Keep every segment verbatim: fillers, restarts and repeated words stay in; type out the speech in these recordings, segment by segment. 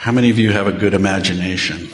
How many of you have a good imagination?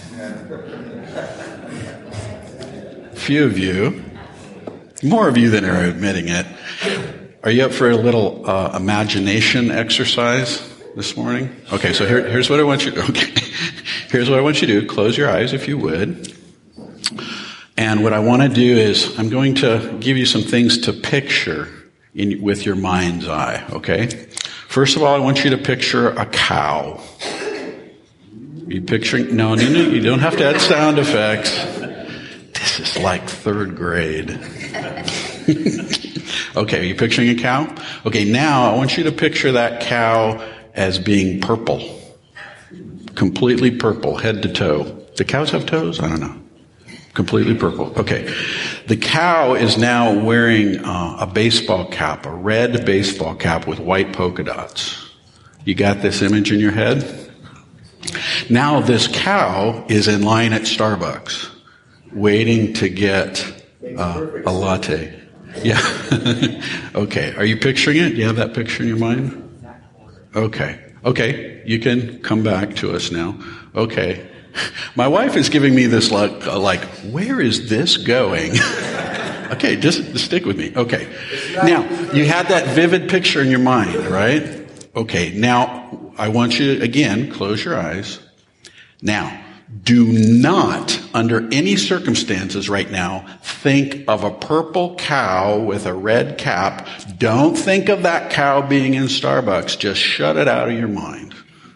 Few of you. More of you than are admitting it. Are you up for a little uh, imagination exercise this morning? Okay, so here, here's what I want you to do. Okay. Here's what I want you to do. Close your eyes if you would. And what I want to do is I'm going to give you some things to picture in, with your mind's eye, okay? First of all, I want you to picture a cow. Are you picturing? No, no, no, you don't have to add sound effects. This is like third grade. Okay, are you picturing a cow? Okay, now I want you to picture that cow as being purple. Completely purple, head to toe. Do cows have toes? I don't know. Completely purple. Okay. The cow is now wearing uh, a baseball cap, a red baseball cap with white polka dots. You got this image in your head? Now this cow is in line at Starbucks, waiting to get uh, a latte. Yeah. Okay. Are you picturing it? Do you have that picture in your mind? Okay. Okay. You can come back to us now. Okay. My wife is giving me this like, like, where is this going? Okay, just stick with me. Okay. Now, you had that vivid picture in your mind, right? Okay, now, I want you to, again, close your eyes. Now, do not, under any circumstances right now, think of a purple cow with a red cap. Don't think of that cow being in Starbucks. Just shut it out of your mind.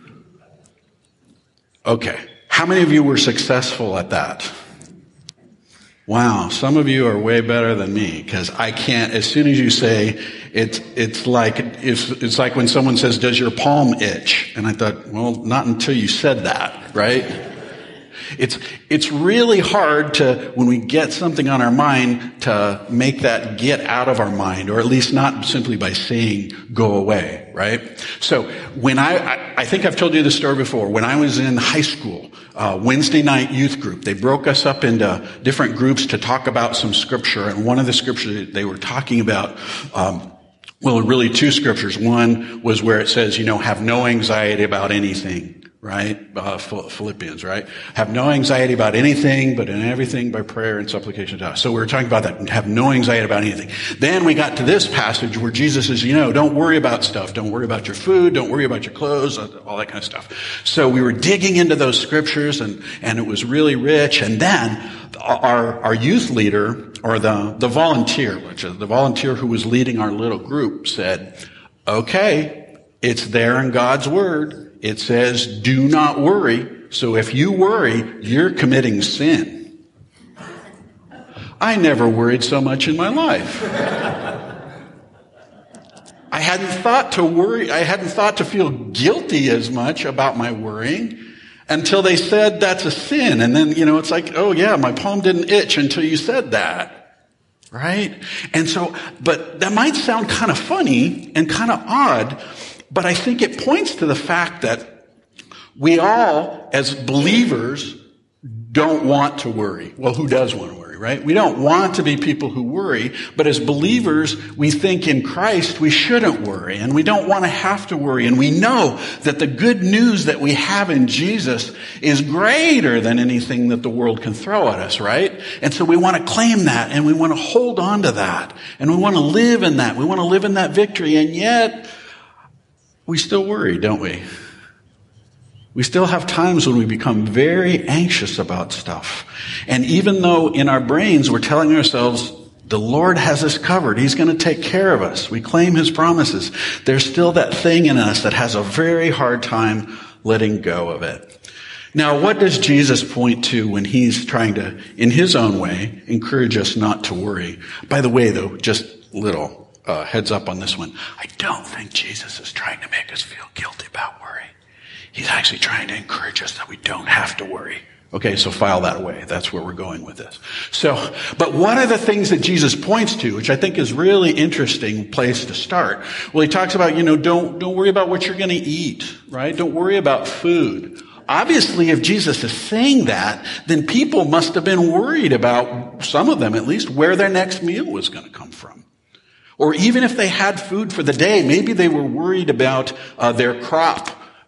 Okay. How many of you were successful at that? Wow, some of you are way better than me, because I can't, as soon as you say, it's, it's like, it's, it's like when someone says, does your palm itch? And I thought, well, not until you said that, right? It's, it's really hard to, when we get something on our mind, to make that get out of our mind, or at least not simply by saying, go away, right? So, when I, I, I think I've told you this story before. When I was in high school, uh, Wednesday night youth group, they broke us up into different groups to talk about some scripture, and one of the scriptures they were talking about, um, well, really two scriptures. One was where it says, you know, have no anxiety about anything. Right? Uh, Philippians, right? Have no anxiety about anything, but in everything by prayer and supplication to us. So we were talking about that. Have no anxiety about anything. Then we got to this passage where Jesus says, you know, don't worry about stuff. Don't worry about your food. Don't worry about your clothes, all that kind of stuff. So we were digging into those scriptures, and, and it was really rich. And then our, our youth leader, or the, the volunteer, which is the volunteer who was leading our little group, said, okay, it's there in God's word. It says, do not worry. So if you worry, you're committing sin. I never worried so much in my life. I hadn't thought to worry, I hadn't thought to feel guilty as much about my worrying until they said that's a sin. And then, you know, it's like, oh yeah, my palm didn't itch until you said that. Right? And so, but that might sound kind of funny and kind of odd, but I think it points to the fact that we all, as believers, don't want to worry. Well, who does want to worry, right? We don't want to be people who worry, but as believers, we think in Christ we shouldn't worry, and we don't want to have to worry. And we know that the good news that we have in Jesus is greater than anything that the world can throw at us, right? And so we want to claim that, and we want to hold on to that, and we want to live in that. We want to live in that victory, and yet we still worry, don't we? We still have times when we become very anxious about stuff. And even though in our brains we're telling ourselves, the Lord has us covered, He's going to take care of us, we claim His promises, there's still that thing in us that has a very hard time letting go of it. Now, what does Jesus point to when He's trying to, in His own way, encourage us not to worry? By the way, though, just little Uh, heads up on this one. I don't think Jesus is trying to make us feel guilty about worry. He's actually trying to encourage us that we don't have to worry. Okay, so file that away. That's where we're going with this. So, but one of the things that Jesus points to, which I think is really interesting place to start, well, He talks about, you know, don't, don't worry about what you're going to eat, right? Don't worry about food. Obviously, if Jesus is saying that, then people must have been worried about, some of them at least, where their next meal was going to come from. Or even if they had food for the day, maybe they were worried about uh, their crop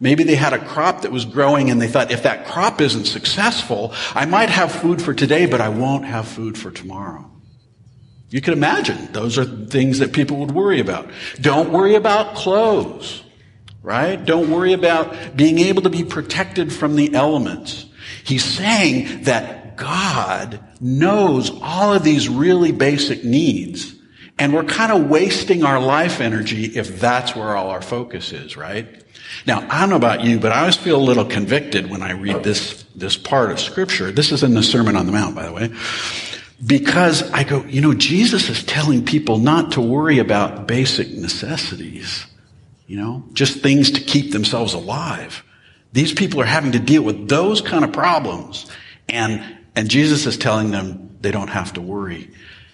Maybe they had a crop that was growing and they thought, if that crop isn't successful, I might have food for today, but I won't have food for tomorrow. You can imagine those are things that people would worry about. Don't worry about clothes, right? Don't worry about being able to be protected from the elements. He's saying that God knows all of these really basic needs, and we're kind of wasting our life energy if that's where all our focus is, right? Now, I don't know about you, but I always feel a little convicted when I read this, this part of Scripture. This is in the Sermon on the Mount, by the way. Because I go, you know, Jesus is telling people not to worry about basic necessities. You know, just things to keep themselves alive. These people are having to deal with those kind of problems. And, and Jesus is telling them they don't have to worry.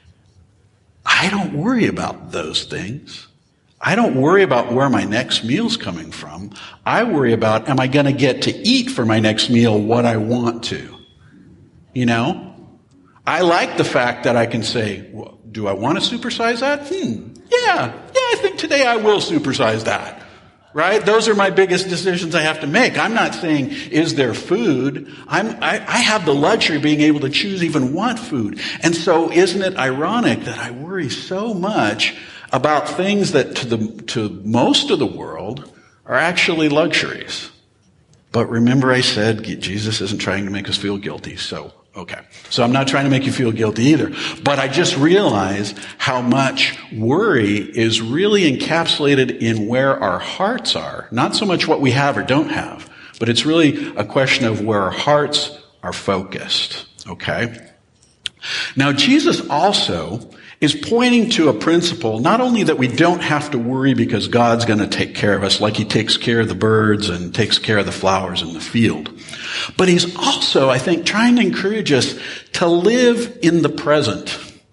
I don't worry about those things. I don't worry about where my next meal's coming from. I worry about, am I going to get to eat for my next meal what I want to? You know? I like the fact that I can say, well, do I want to supersize that? Hmm. Yeah. Yeah, I think today I will supersize that. Right? Those are my biggest decisions I have to make. I'm not saying, is there food? I'm, I, I have the luxury of being able to choose even what food. And so isn't it ironic that I worry so much about things that to the, to most of the world are actually luxuries? But remember I said Jesus isn't trying to make us feel guilty, so okay. So I'm not trying to make you feel guilty either. But I just realize how much worry is really encapsulated in where our hearts are. Not so much what we have or don't have, but it's really a question of where our hearts are focused. Okay? Now, Jesus also is pointing to a principle, not only that we don't have to worry because God's going to take care of us like he takes care of the birds and takes care of the flowers in the field, but he's also, I think, trying to encourage us to live in the present,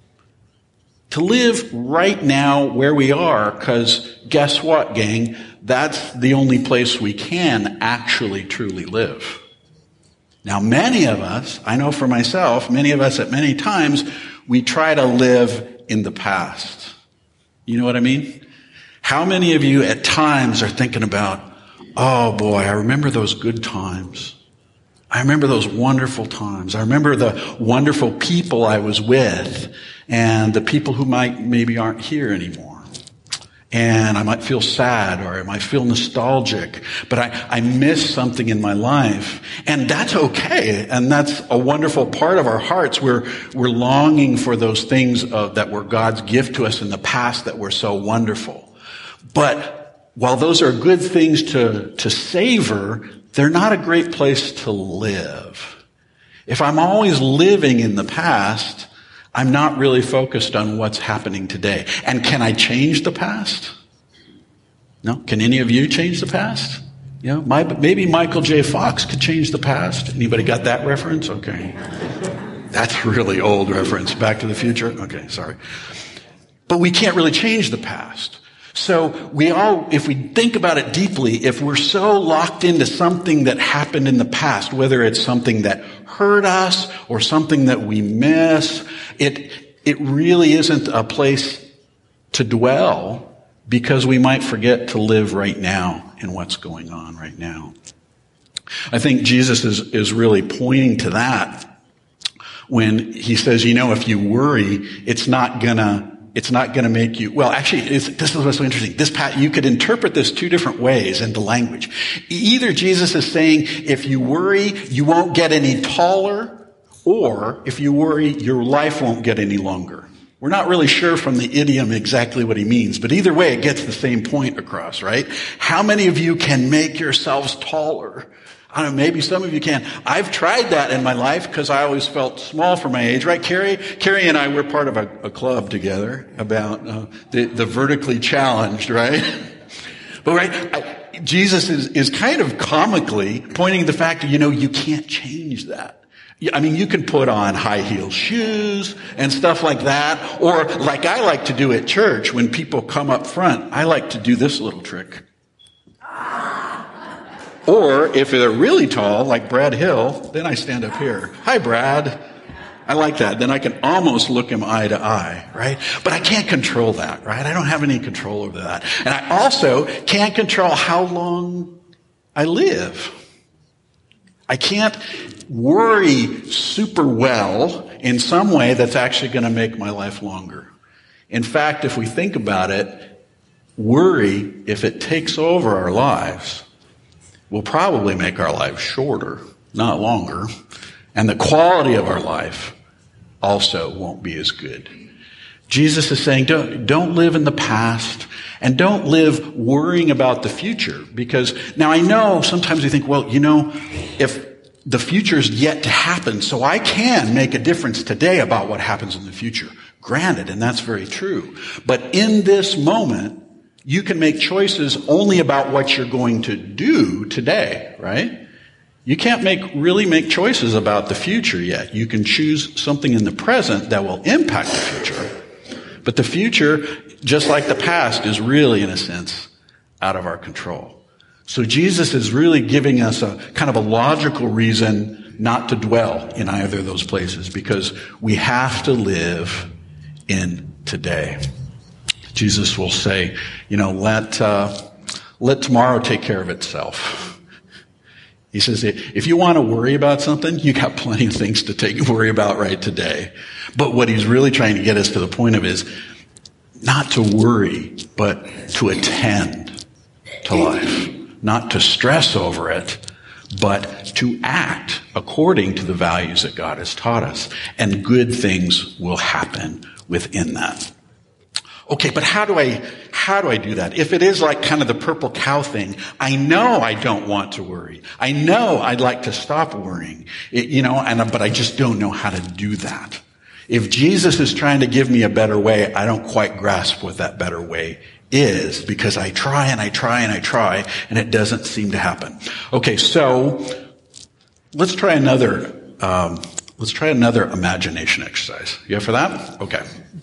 to live right now where we are, because guess what, gang? That's the only place we can actually truly live. Now, many of us, I know for myself, many of us at many times, we try to live in the past. You know what I mean? How many of you at times are thinking about, oh boy, I remember those good times. I remember those wonderful times. I remember the wonderful people I was with and the people who might maybe aren't here anymore. And I might feel sad or I might feel nostalgic, but I, I miss something in my life. And that's okay. And that's a wonderful part of our hearts. We're, we're longing for those things uh, that were God's gift to us in the past that were so wonderful. But while those are good things to, to savor, they're not a great place to live. If I'm always living in the past, I'm not really focused on what's happening today. And can I change the past? No? Can any of you change the past? You know, my, maybe Michael J. Fox could change the past. Anybody got that reference? Okay. That's a really old reference. Back to the Future? Okay, sorry. But we can't really change the past. So we all, if we think about it deeply, if we're so locked into something that happened in the past, whether it's something that hurt us or something that we miss, it, it really isn't a place to dwell because we might forget to live right now in what's going on right now. I think Jesus is, is really pointing to that when he says, you know, if you worry, it's not gonna It's not going to make you, well, actually, it's, this is what's so interesting. This, you could interpret this two different ways in the language. Either Jesus is saying, if you worry, you won't get any taller, or if you worry, your life won't get any longer. We're not really sure from the idiom exactly what he means, but either way, it gets the same point across, right? How many of you can make yourselves taller? I don't know, maybe some of you can. I've tried that in my life because I always felt small for my age, right, Carrie? Carrie and I, we're part of a, a club together about uh, the, the vertically challenged, right? But right, I, Jesus is, is kind of comically pointing to the fact that, you know, you can't change that. I mean, you can put on high heel shoes and stuff like that, or like I like to do at church when people come up front, I like to do this little trick. Or if they're really tall, like Brad Hill, then I stand up here. Hi, Brad. I like that. Then I can almost look him eye to eye, right? But I can't control that, right? I don't have any control over that. And I also can't control how long I live. I can't worry super well in some way that's actually going to make my life longer. In fact, if we think about it, worry, if it takes over our lives, will probably make our lives shorter, not longer. And the quality of our life also won't be as good. Jesus is saying, don't, don't live in the past and don't live worrying about the future. Because now I know sometimes we think, well, you know, if the future is yet to happen, so I can make a difference today about what happens in the future. Granted, and that's very true. But in this moment, you can make choices only about what you're going to do today, right? You can't make really make choices about the future yet. You can choose something in the present that will impact the future. But the future, just like the past, is really, in a sense, out of our control. So Jesus is really giving us a kind of a logical reason not to dwell in either of those places, because we have to live in today. Jesus will say, you know, let uh, let tomorrow take care of itself. He says, if you want to worry about something, you got plenty of things to take worry about right today. But what he's really trying to get us to the point of is not to worry, but to attend to life. Not to stress over it, but to act according to the values that God has taught us. And good things will happen within that. Okay, but how do I, how do I do that? If it is like kind of the purple cow thing, I know I don't want to worry. I know I'd like to stop worrying, it, you know, and, but I just don't know how to do that. If Jesus is trying to give me a better way, I don't quite grasp what that better way is, because I try and I try and I try and it doesn't seem to happen. Okay, so let's try another, um, let's try another imagination exercise. You up for that? Okay.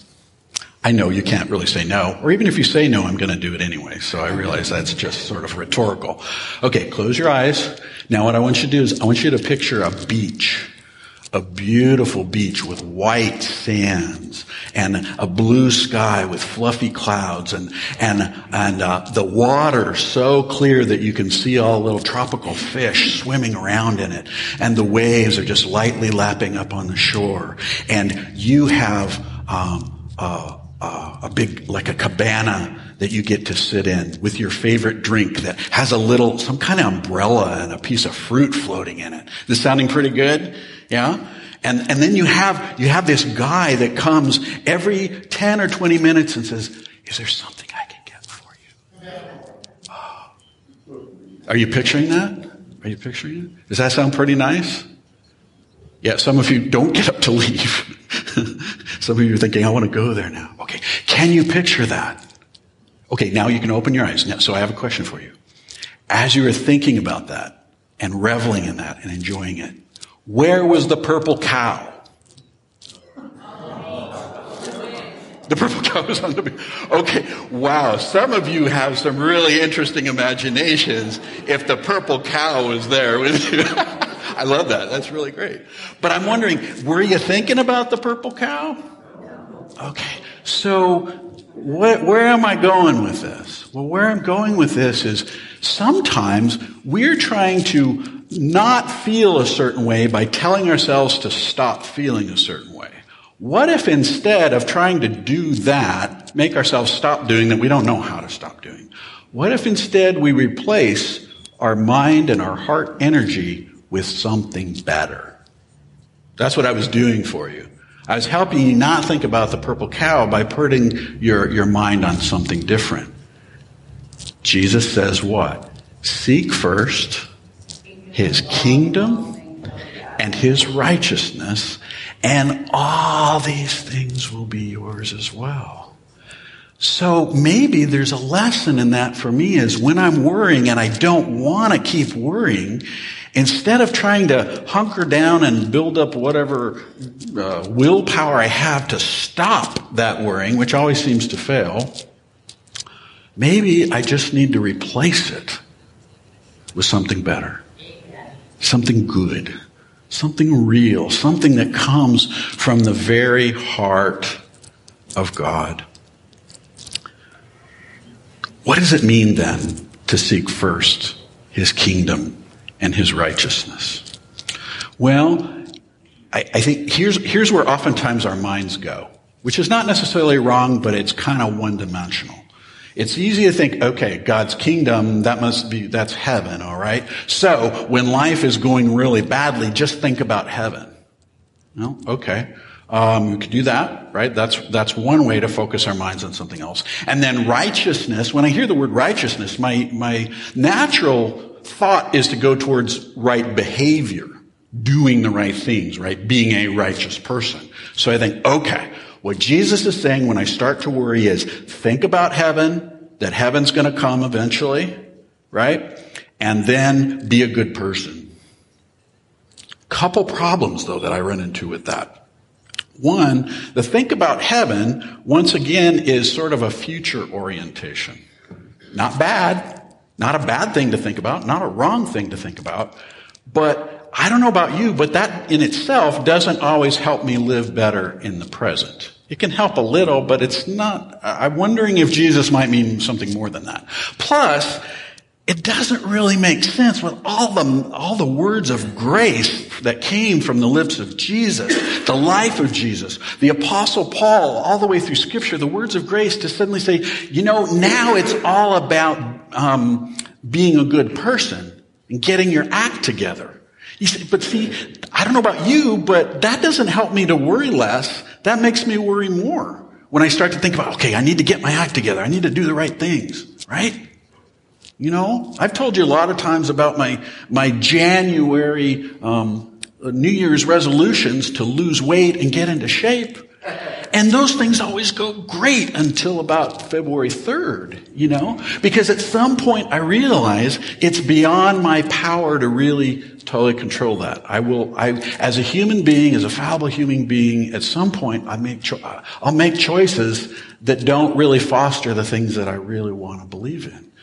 I know you can't really say no, or even if you say no, I'm going to do it anyway. So I realize that's just sort of rhetorical. Okay, close your eyes. Now what I want you to do is I want you to picture a beach. A beautiful beach with white sands and a blue sky with fluffy clouds and and and uh, the water so clear that you can see all the little tropical fish swimming around in it, and the waves are just lightly lapping up on the shore, and you have um, uh, uh, a big like a cabana that you get to sit in with your favorite drink that has a little some kind of umbrella and a piece of fruit floating in it. This sounding pretty good? Yeah? And, and then you have, you have this guy that comes every ten or twenty minutes and says, is there something I can get for you? Oh. Are you picturing that? Are you picturing it? Does that sound pretty nice? Yeah, some of you don't get up to leave. Some of you are thinking, I want to go there now. Okay. Can you picture that? Okay, now you can open your eyes. Now, so I have a question for you. As you were thinking about that and reveling in that and enjoying it, where was the purple cow? The purple cow was on the beach. Okay, wow. Some of you have some really interesting imaginations if the purple cow was there with you. I love that. That's really great. But I'm wondering, were you thinking about the purple cow? Okay, so wh- where am I going with this? Well, where I'm going with this is sometimes we're trying to not feel a certain way by telling ourselves to stop feeling a certain way. What if instead of trying to do that, make ourselves stop doing that we don't know how to stop doing? What if instead we replace our mind and our heart energy with something better? That's what I was doing for you. I was helping you not think about the purple cow by putting your, your mind on something different. Jesus says what? Seek first His kingdom and His righteousness, and all these things will be yours as well. So maybe there's a lesson in that for me is when I'm worrying and I don't want to keep worrying, instead of trying to hunker down and build up whatever uh, willpower I have to stop that worrying, which always seems to fail, maybe I just need to replace it with something better. Something good, something real, something that comes from the very heart of God. What does it mean then to seek first his kingdom and his righteousness? Well, I, I think here's, here's where oftentimes our minds go, which is not necessarily wrong, but it's kind of one-dimensional. It's easy to think, okay, God's kingdom, that must be, that's heaven, all right? So when life is going really badly, just think about heaven. No? Okay. Um, we could do that, right? That's, that's one way to focus our minds on something else. And then righteousness, when I hear the word righteousness, my, my natural thought is to go towards right behavior, doing the right things, right? Being a righteous person. So I think, okay, what Jesus is saying when I start to worry is think about heaven, that heaven's going to come eventually, right? And then be a good person. Couple problems, though, that I run into with that. One, the think about heaven, once again, is sort of a future orientation. Not bad. Not a bad thing to think about. Not a wrong thing to think about. But I don't know about you, but that in itself doesn't always help me live better in the present. It can help a little, but it's not. I'm wondering if Jesus might mean something more than that. Plus, it doesn't really make sense with all the, all the words of grace that came from the lips of Jesus, the life of Jesus, the Apostle Paul, all the way through Scripture, the words of grace to suddenly say, you know, now it's all about um, being a good person and getting your act together. You say, but see, I don't know about you, but that doesn't help me to worry less. That makes me worry more when I start to think about, okay, I need to get my act together. I need to do the right things, right? You know, I've told you a lot of times about my, my January, um, New Year's resolutions to lose weight and get into shape. And those things always go great until about February third, you know, because at some point I realize it's beyond my power to really totally control that. I will, I, as a human being, as a fallible human being, at some point I make, cho- I'll make choices that don't really foster the things that I really want to believe in.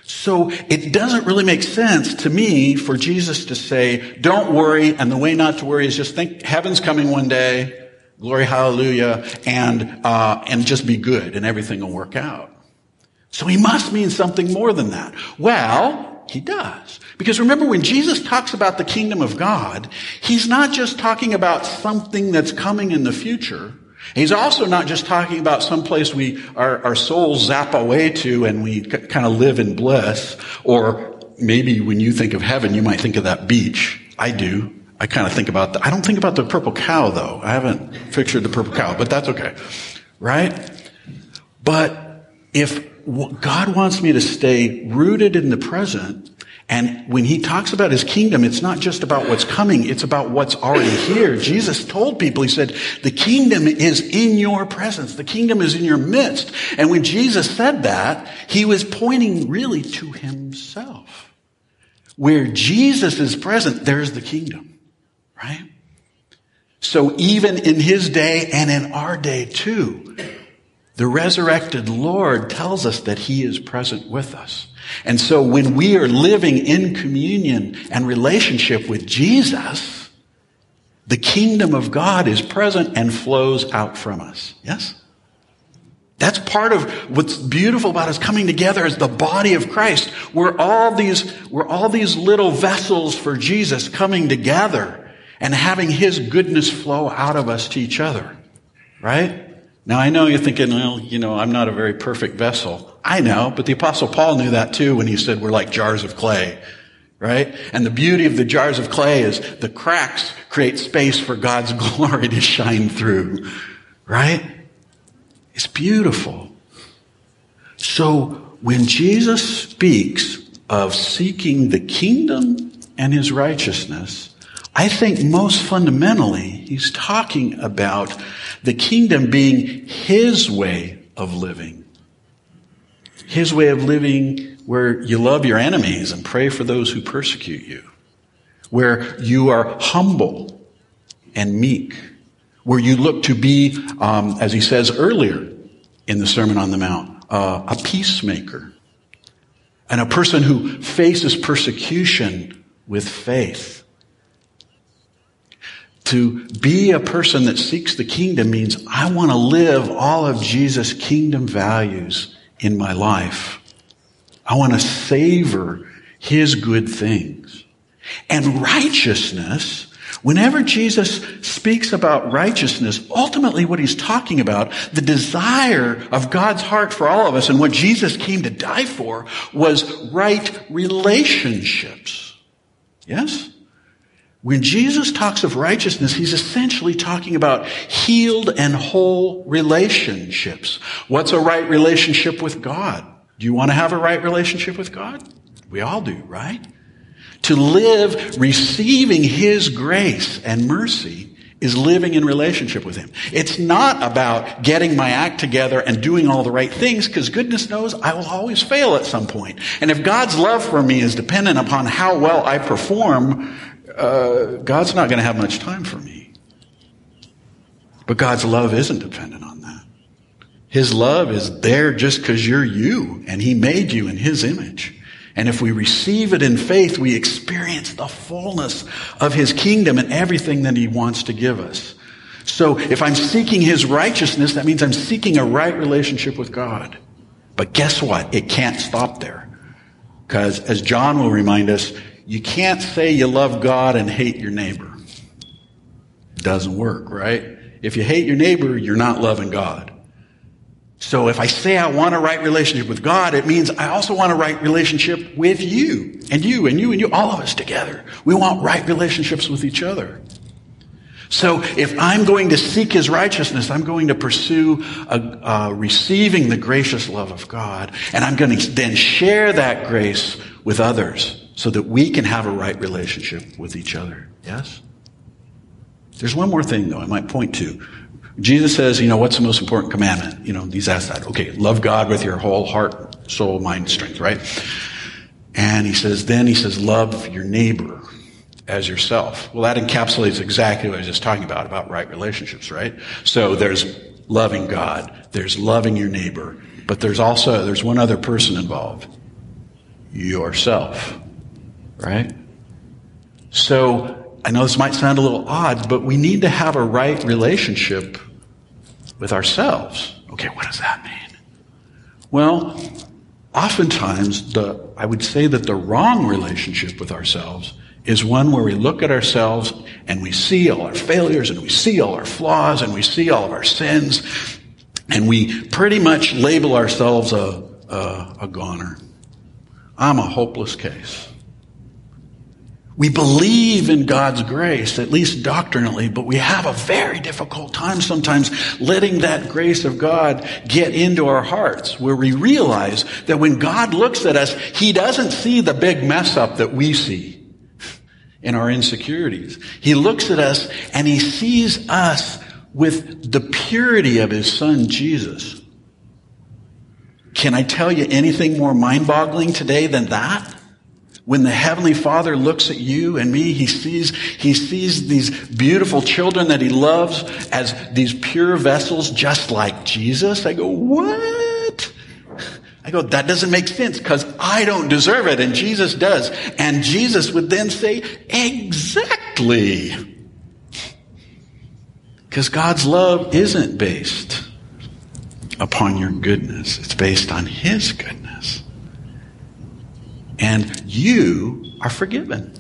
So it doesn't really make sense to me for Jesus to say, don't worry, and the way not to worry is just think heaven's coming one day. Glory, hallelujah, and uh and just be good, and everything will work out. So he must mean something more than that. Well, he does. Because remember, when Jesus talks about the kingdom of God, he's not just talking about something that's coming in the future. He's also not just talking about some place we our, our souls zap away to and we c- kind of live in bliss. Or maybe when you think of heaven, you might think of that beach. I do. I kind of think about the, I don't think about the purple cow, though. I haven't pictured the purple cow, but that's okay. Right? But if God wants me to stay rooted in the present, and when he talks about his kingdom, it's not just about what's coming, it's about what's already here. Jesus told people, he said, the kingdom is in your presence. The kingdom is in your midst. And when Jesus said that, he was pointing really to himself. Where Jesus is present, there's the kingdom. Right? So even in his day and in our day too, the resurrected Lord tells us that he is present with us. And so when we are living in communion and relationship with Jesus, the kingdom of God is present and flows out from us. Yes? That's part of what's beautiful about us coming together as the body of Christ. We're all these, we're all these little vessels for Jesus coming together and having his goodness flow out of us to each other. Right? Now I know you're thinking, well, you know, I'm not a very perfect vessel. I know, but the Apostle Paul knew that too when he said we're like jars of clay. Right? And the beauty of the jars of clay is the cracks create space for God's glory to shine through. Right? It's beautiful. So when Jesus speaks of seeking the kingdom and his righteousness, I think most fundamentally, he's talking about the kingdom being his way of living. His way of living where you love your enemies and pray for those who persecute you. Where you are humble and meek. Where you look to be, um, as he says earlier in the Sermon on the Mount, uh, a peacemaker. And a person who faces persecution with faith. To be a person that seeks the kingdom means I want to live all of Jesus' kingdom values in my life. I want to savor his good things. And righteousness, whenever Jesus speaks about righteousness, ultimately what he's talking about, the desire of God's heart for all of us and what Jesus came to die for, was right relationships. Yes? When Jesus talks of righteousness, he's essentially talking about healed and whole relationships. What's a right relationship with God? Do you want to have a right relationship with God? We all do, right? To live receiving his grace and mercy is living in relationship with him. It's not about getting my act together and doing all the right things, because goodness knows I will always fail at some point. And if God's love for me is dependent upon how well I perform, uh, God's not going to have much time for me. But God's love isn't dependent on that. His love is there just because you're you, and he made you in his image. And if we receive it in faith, we experience the fullness of his kingdom and everything that he wants to give us. So if I'm seeking his righteousness, that means I'm seeking a right relationship with God. But guess what? It can't stop there. Because as John will remind us, you can't say you love God and hate your neighbor. It doesn't work, right? If you hate your neighbor, you're not loving God. So if I say I want a right relationship with God, it means I also want a right relationship with you, and you, and you, and you, all of us together. We want right relationships with each other. So if I'm going to seek his righteousness, I'm going to pursue a, uh, receiving the gracious love of God, and I'm going to then share that grace with others so that we can have a right relationship with each other. Yes? There's one more thing, though, I might point to. Jesus says, you know, what's the most important commandment? You know, he's asked that. Okay, love God with your whole heart, soul, mind, strength, right? And he says, then he says, love your neighbor as yourself. Well, that encapsulates exactly what I was just talking about, about right relationships, right? So there's loving God, there's loving your neighbor, but there's also, there's one other person involved. Yourself, right? So I know this might sound a little odd, but we need to have a right relationship with ourselves. Okay, what does that mean? Well, oftentimes, the I would say that the wrong relationship with ourselves is one where we look at ourselves and we see all our failures and we see all our flaws and we see all of our sins, and we pretty much label ourselves a, a, a goner. I'm a hopeless case. We believe in God's grace, at least doctrinally, but we have a very difficult time sometimes letting that grace of God get into our hearts, where we realize that when God looks at us, he doesn't see the big mess up that we see in our insecurities. He looks at us and he sees us with the purity of his son, Jesus. Can I tell you anything more mind-boggling today than that? When the Heavenly Father looks at you and me, he sees, he sees these beautiful children that he loves as these pure vessels just like Jesus. I go, what? I go, that doesn't make sense because I don't deserve it and Jesus does. And Jesus would then say, exactly. Because God's love isn't based upon your goodness. It's based on his goodness. And you are forgiven.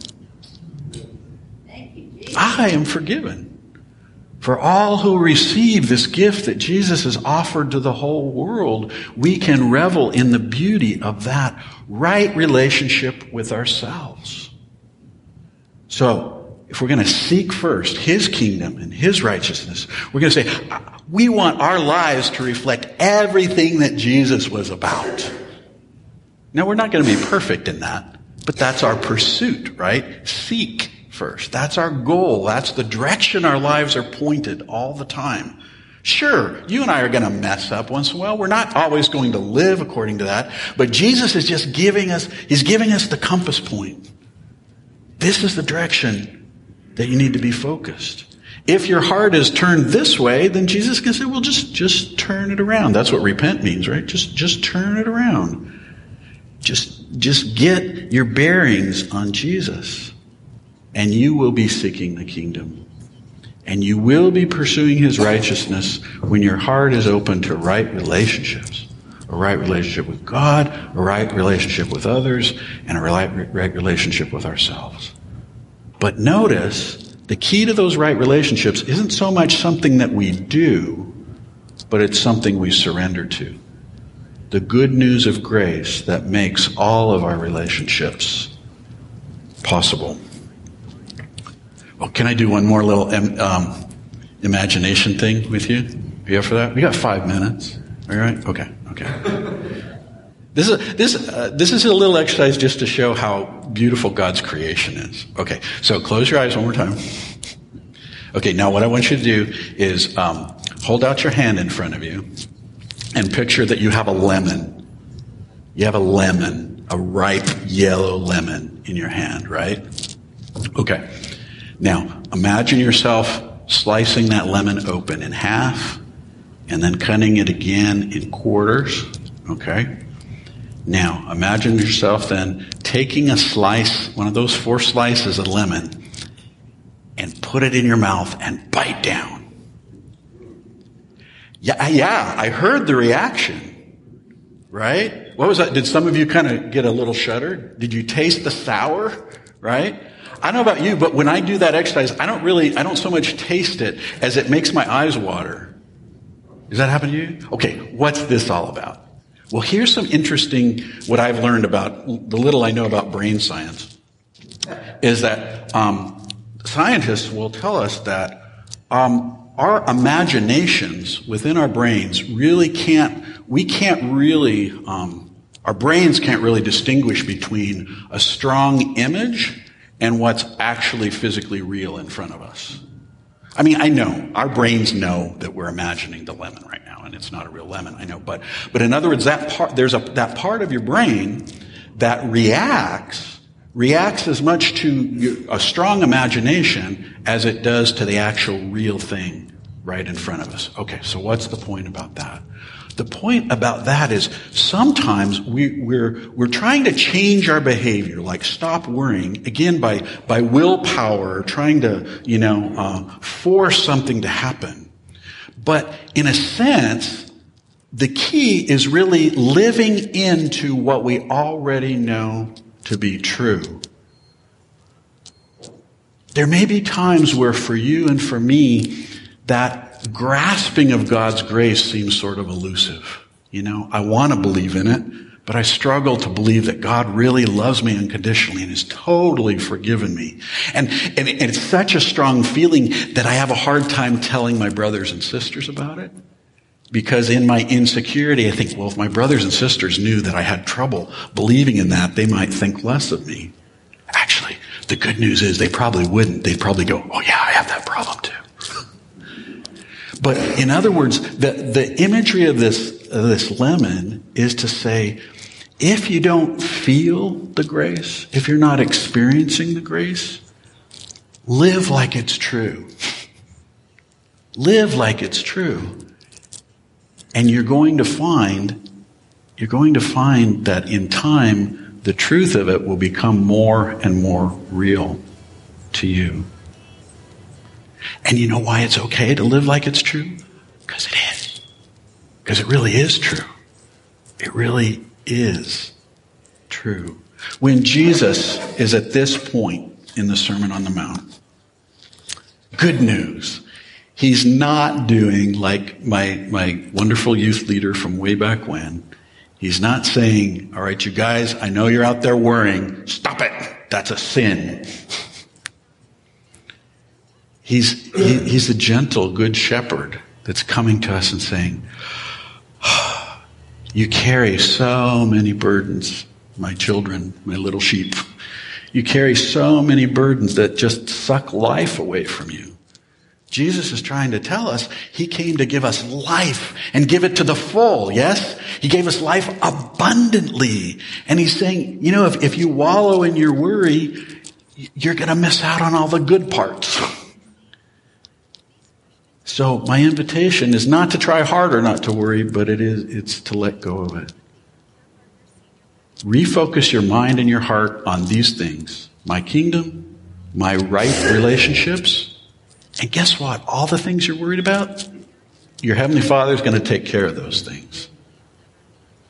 I am forgiven. For all who receive this gift that Jesus has offered to the whole world, we can revel in the beauty of that right relationship with ourselves. So, if we're going to seek first his kingdom and his righteousness, we're going to say, we want our lives to reflect everything that Jesus was about. Now, we're not going to be perfect in that, but that's our pursuit, right? Seek first. That's our goal. That's the direction our lives are pointed all the time. Sure, you and I are going to mess up once in a while. We're not always going to live according to that, but Jesus is just giving us, he's giving us the compass point. This is the direction that you need to be focused. If your heart is turned this way, then Jesus can say, well, just, just turn it around. That's what repent means, right? Just, just turn it around. Just, just get your bearings on Jesus, and you will be seeking the kingdom. And you will be pursuing his righteousness when your heart is open to right relationships. a right relationship with God, a right relationship with others, and a right relationship with ourselves. But notice, the key to those right relationships isn't so much something that we do, but it's something we surrender to. The good news of grace that makes all of our relationships possible. Well, can I do one more little um, imagination thing with you? Are you up for that? We got five minutes. All right? Okay. Okay. This is this uh, this is a little exercise just to show how beautiful God's creation is. Okay. So close your eyes one more time. Okay. Now, what I want you to do is um, hold out your hand in front of you and picture that you have a lemon. You have a lemon, a ripe yellow lemon in your hand, right? Okay. Now, imagine yourself slicing that lemon open in half and then cutting it again in quarters, okay? Now, imagine yourself then taking a slice, one of those four slices of lemon, and put it in your mouth and bite down. Yeah, yeah, I heard the reaction, right? What was that? Did some of you kind of get a little shudder? Did you taste the sour, right? I don't know about you, but when I do that exercise, I don't really, I don't so much taste it as it makes my eyes water. Does that happen to you? Okay, what's this all about? Well, here's some interesting, what I've learned about, the little I know about brain science, is that um, scientists will tell us that um, our imaginations within our brains really can't, we can't really, um, our brains can't really distinguish between a strong image and what's actually physically real in front of us. I mean, I know, our brains know that we're imagining the lemon right now, and it's not a real lemon, I know, but, but in other words, that part, there's a, that part of your brain that reacts, reacts as much to a strong imagination as it does to the actual real thing right in front of us. Okay, so what's the point about that? The point about that is sometimes we, we're, we're trying to change our behavior, like stop worrying, again, by, by willpower, trying to, you know, uh, force something to happen. But in a sense, the key is really living into what we already know to be true. There may be times where for you and for me, that grasping of God's grace seems sort of elusive. You know, I want to believe in it, but I struggle to believe that God really loves me unconditionally and has totally forgiven me. And, and, and it's such a strong feeling that I have a hard time telling my brothers and sisters about it. Because in my insecurity, I think, well, if my brothers and sisters knew that I had trouble believing in that, they might think less of me. Actually, the good news is they probably wouldn't. They'd probably go, oh yeah, I have that problem too. But in other words, the, the imagery of this, of this lemon is to say, if you don't feel the grace, if you're not experiencing the grace, live like it's true. Live like it's true. And you're going to find, you're going to find that in time, the truth of it will become more and more real to you. And you know why it's okay to live like it's true? Because it is. Because it really is true. It really is true. When Jesus is at this point in the Sermon on the Mount, good news. He's not doing like my, my wonderful youth leader from way back when. He's not saying, all right, you guys, I know you're out there worrying. Stop it. That's a sin. He's, he, he's the gentle, good shepherd that's coming to us and saying, oh, you carry so many burdens, my children, my little sheep. You carry so many burdens that just suck life away from you. Jesus is trying to tell us he came to give us life and give it to the full, yes? He gave us life abundantly. And he's saying, you know, if, if you wallow in your worry, you're going to miss out on all the good parts. So my invitation is not to try harder not to worry, but it is, it's to let go of it. Refocus your mind and your heart on these things. My kingdom, my right relationships, and guess what? All the things you're worried about, your Heavenly Father is going to take care of those things.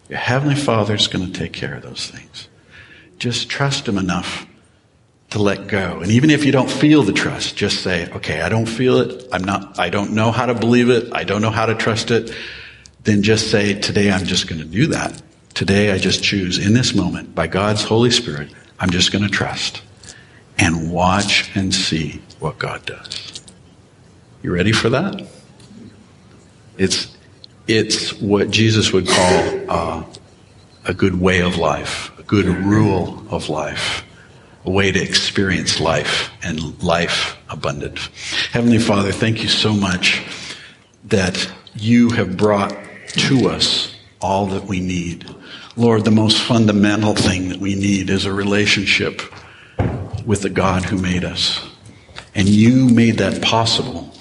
Your Heavenly Father's going to take care of those things. Just trust Him enough to let go. And even if you don't feel the trust, just say, okay, I don't feel it. I'm not, I don't know how to believe it. I don't know how to trust it. Then just say, today I'm just going to do that. Today I just choose in this moment, by God's Holy Spirit, I'm just going to trust and watch and see what God does. You ready for that? It's, it's what Jesus would call uh, a good way of life, a good rule of life, a way to experience life and life abundant. Heavenly Father, thank you so much that you have brought to us all that we need. Lord, the most fundamental thing that we need is a relationship with the God who made us. And you made that possible.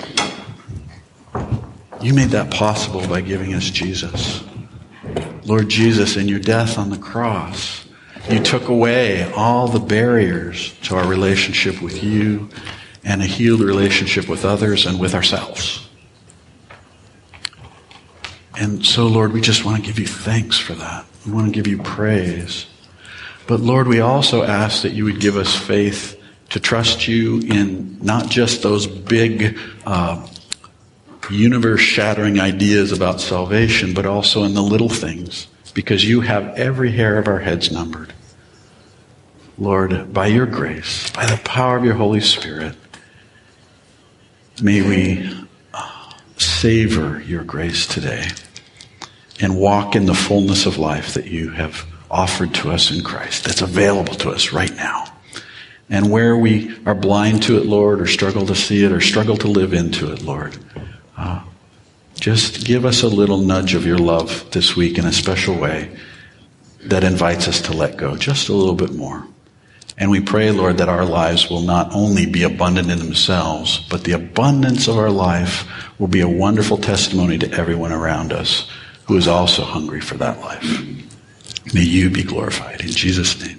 You made that possible by giving us Jesus. Lord Jesus, in your death on the cross, you took away all the barriers to our relationship with you and a healed relationship with others and with ourselves. And so, Lord, we just want to give you thanks for that. We want to give you praise. But, Lord, we also ask that you would give us faith to trust you in not just those big, uh, universe-shattering ideas about salvation, but also in the little things, because you have every hair of our heads numbered. Lord, by your grace, by the power of your Holy Spirit, may we savor your grace today and walk in the fullness of life that you have offered to us in Christ, that's available to us right now. And where we are blind to it, Lord, or struggle to see it, or struggle to live into it, Lord, uh, just give us a little nudge of your love this week in a special way that invites us to let go just a little bit more. And we pray, Lord, that our lives will not only be abundant in themselves, but the abundance of our life will be a wonderful testimony to everyone around us who is also hungry for that life. May you be glorified. In Jesus' name.